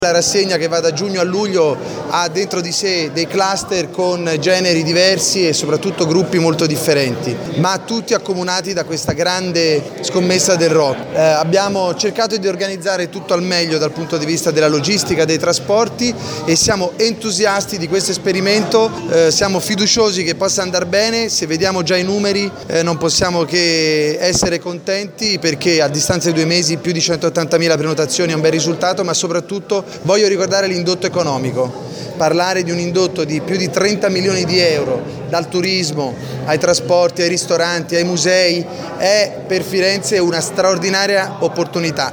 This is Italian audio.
La rassegna che va da giugno a luglio ha dentro di sé dei cluster con generi diversi e soprattutto gruppi molto differenti, ma tutti accomunati da questa grande scommessa del rock. Abbiamo cercato di organizzare tutto al meglio dal punto di vista della logistica, dei trasporti e siamo entusiasti di questo esperimento, siamo fiduciosi che possa andare bene. Se vediamo già i numeri non possiamo che essere contenti, perché a distanza di 2 mesi più di 180.000 prenotazioni è un bel risultato, ma soprattutto voglio ricordare l'indotto economico. Parlare di un indotto di più di 30 milioni di euro, dal turismo ai trasporti, ai ristoranti, ai musei, è per Firenze una straordinaria opportunità.